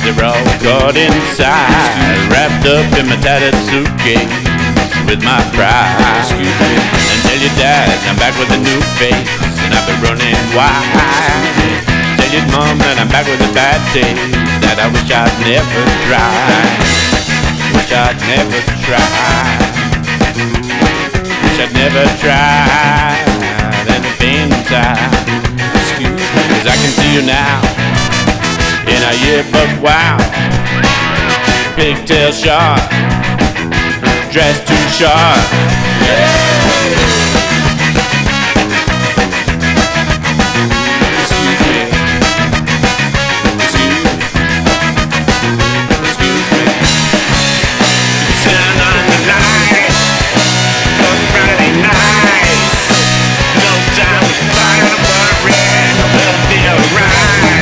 they're all caught inside, wrapped up in my tattered suitcase with my pride. And tell your dad I'm back with a new face, and I've been running wild. Tell your mom that I'm back with a bad taste that I wish I'd never tried. Wish I'd never tried. Wish I'd never tried anything inside. Cause I can see you now in a yearbook, wow. Pigtail short, dressed too short. Excuse me. Stand on the line for Friday night. No time to fight or worry, we'll be alright.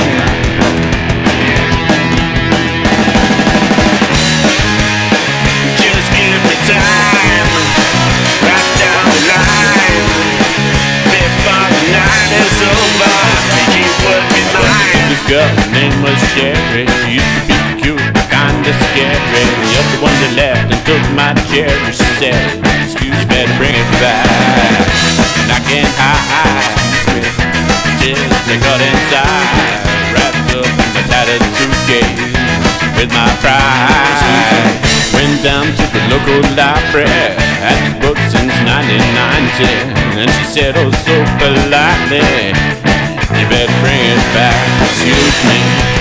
Just give me time, right down the line, before the night is over. You would be mine. This girl, her name was Sherry. She used to be cute, kinda scary. The other one that left and took my chair. She said, excuse me, bring it back. And I can't hide, till they got inside, wrapped up in my tattered suitcase with my pride. Went down to the local library, had this book since 1990. And she said, oh so politely, you better bring it back. Excuse me.